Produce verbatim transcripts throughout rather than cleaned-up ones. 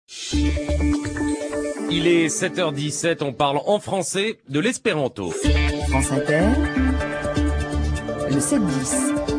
Il est sept heures dix-sept, on parle en français de l'espéranto. France Inter, le sept dix.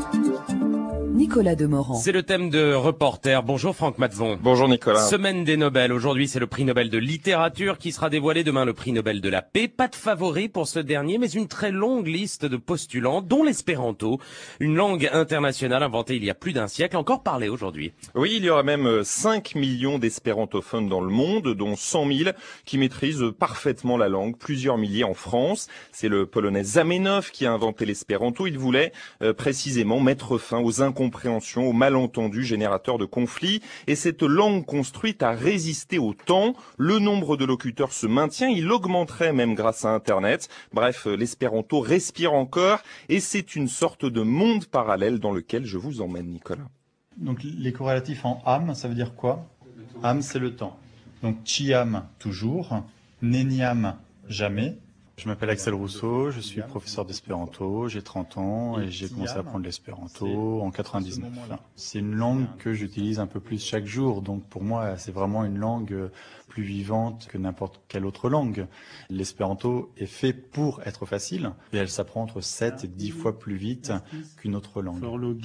Nicolas Demorand. C'est le thème de Reporter. Bonjour Franck Matzon. Bonjour Nicolas. Semaine des Nobel. Aujourd'hui, c'est le prix Nobel de littérature qui sera dévoilé. Demain, le prix Nobel de la paix. Pas de favori pour ce dernier, mais une très longue liste de postulants, dont l'espéranto. Une langue internationale inventée il y a plus d'un siècle, encore parlée aujourd'hui. Oui, il y aura même cinq millions d'espérantophones dans le monde, dont cent mille qui maîtrisent parfaitement la langue, plusieurs milliers en France. C'est le Polonais Zamenhof qui a inventé l'espéranto. Il voulait euh, précisément mettre fin aux incompréhensions, aux malentendus générateurs de conflits. Et cette langue construite a résisté au temps. Le nombre de locuteurs se maintient. Il augmenterait même grâce à Internet. Bref, l'espéranto respire encore. Et c'est une sorte de monde parallèle dans lequel je vous emmène, Nicolas. Donc les corrélatifs en âme, ça veut dire quoi? Âme, c'est le temps. Donc chiam, toujours. Neniam, jamais. Je m'appelle Axel Rousseau, je suis professeur d'espéranto, j'ai trente ans et j'ai commencé à apprendre l'espéranto en quatre-vingt-dix-neuf. C'est une langue que j'utilise un peu plus chaque jour, donc pour moi c'est vraiment une langue plus vivante que n'importe quelle autre langue. L'espéranto est fait pour être facile et elle s'apprend entre sept et dix fois plus vite qu'une autre langue.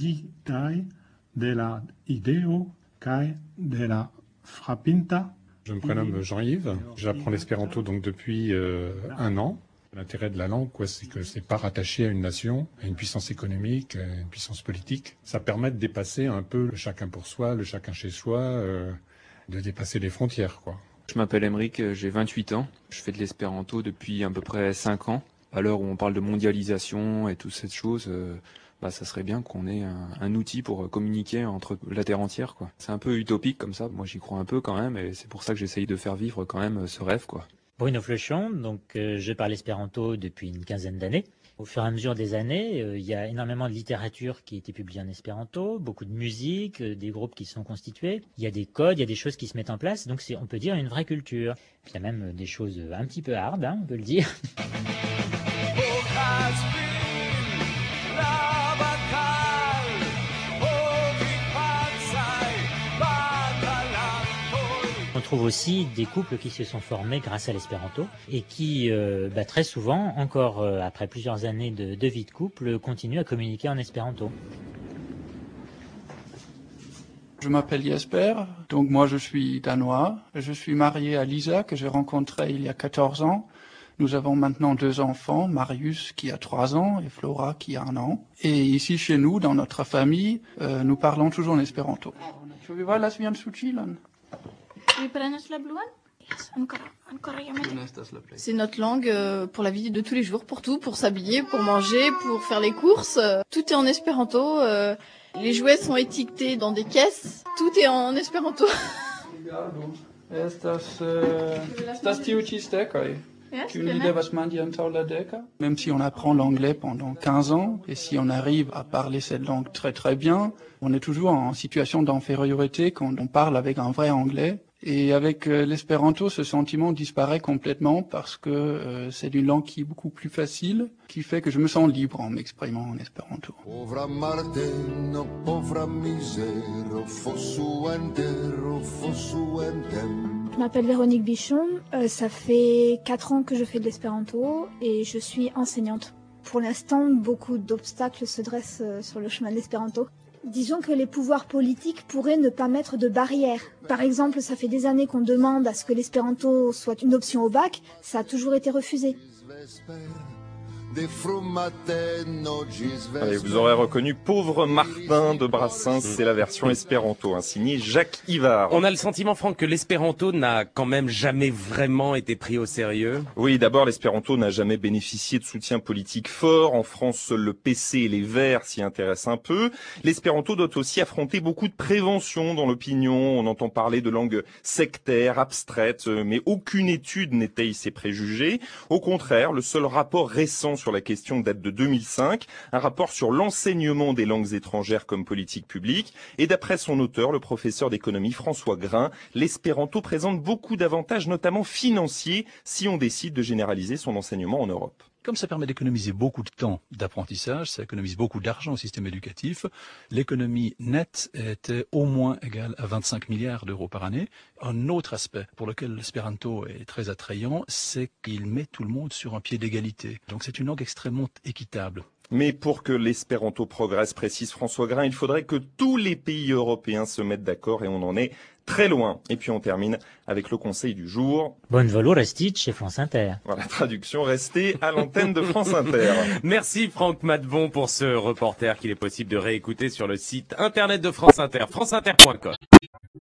De la ideo kai de la frapinta. Je me prénomme Jean-Yves, j'apprends l'espéranto donc depuis euh, un an. L'intérêt de la langue, quoi, c'est que c'est pas rattaché à une nation, à une puissance économique, à une puissance politique. Ça permet de dépasser un peu le chacun pour soi, le chacun chez soi, euh, de dépasser les frontières, quoi. Je m'appelle Emeric, j'ai vingt-huit ans. Je fais de l'espéranto depuis à peu près cinq ans. À l'heure où on parle de mondialisation et toutes ces choses, euh, bah, ça serait bien qu'on ait un, un outil pour communiquer entre la terre entière, quoi. C'est un peu utopique comme ça. Moi, j'y crois un peu quand même, et c'est pour ça que j'essaye de faire vivre quand même ce rêve, quoi. Bruno Fleuchon, donc euh, je parle espéranto depuis une quinzaine d'années. Au fur et à mesure des années, euh, il y a énormément de littérature qui a été publiée en espéranto, beaucoup de musique, euh, des groupes qui sont constitués. Il y a des codes, il y a des choses qui se mettent en place, donc c'est, on peut dire, une vraie culture. Puis il y a même des choses un petit peu hard, hein, on peut le dire. On trouve aussi des couples qui se sont formés grâce à l'espéranto et qui, euh, bah, très souvent, encore euh, après plusieurs années de, de vie de couple, continuent à communiquer en espéranto. Je m'appelle Jesper, donc moi je suis danois. Je suis marié à Lisa, que j'ai rencontrée il y a quatorze ans. Nous avons maintenant deux enfants, Marius qui a trois ans et Flora qui a un an. Et ici chez nous, dans notre famille, euh, nous parlons toujours en espéranto. C'est notre langue euh, pour la vie de tous les jours, pour tout, pour s'habiller, pour manger, pour faire les courses. Tout est en espéranto. Euh, les jouets sont étiquetés dans des caisses. Tout est en espéranto. Même si on apprend l'anglais pendant quinze ans, et si on arrive à parler cette langue très très bien, on est toujours en situation d'infériorité quand on parle avec un vrai anglais. Et avec euh, l'espéranto, ce sentiment disparaît complètement parce que euh, c'est une langue qui est beaucoup plus facile, qui fait que je me sens libre en m'exprimant en espéranto. Je m'appelle Véronique Bichon, euh, ça fait quatre ans que je fais de l'espéranto et je suis enseignante. Pour l'instant, beaucoup d'obstacles se dressent euh, sur le chemin de l'espéranto. Disons que les pouvoirs politiques pourraient ne pas mettre de barrières. Par exemple, ça fait des années qu'on demande à ce que l'espéranto soit une option au bac, ça a toujours été refusé. Allez, vous aurez reconnu Pauvre Martin de Brassens, c'est la version espéranto, hein, signé Jacques Ivard. On a le sentiment, Franck, que l'espéranto n'a quand même jamais vraiment été pris au sérieux. Oui, d'abord, l'espéranto n'a jamais bénéficié de soutien politique fort. En France, seul le P C et les Verts s'y intéressent un peu. L'espéranto doit aussi affronter beaucoup de prévention dans l'opinion. On entend parler de langue sectaire, abstraite, mais aucune étude n'étaye ces préjugés. Au contraire, le seul rapport récent sur la question date de deux mille cinq, un rapport sur l'enseignement des langues étrangères comme politique publique. Et d'après son auteur, le professeur d'économie François Grain, l'espéranto présente beaucoup d'avantages, notamment financiers, si on décide de généraliser son enseignement en Europe. Comme ça permet d'économiser beaucoup de temps d'apprentissage, ça économise beaucoup d'argent au système éducatif, l'économie nette était au moins égale à vingt-cinq milliards d'euros par année. Un autre aspect pour lequel l'espéranto est très attrayant, c'est qu'il met tout le monde sur un pied d'égalité. Donc c'est une langue extrêmement équitable. Mais pour que l'espéranto progresse, précise François Grain, il faudrait que tous les pays européens se mettent d'accord et on en est très loin. Et puis on termine avec le conseil du jour. Bonne volo restit chez France Inter. Voilà, traduction, restez à l'antenne de France Inter. Merci Franck Matvon pour ce reporter qu'il est possible de réécouter sur le site internet de France Inter, franceinter point com.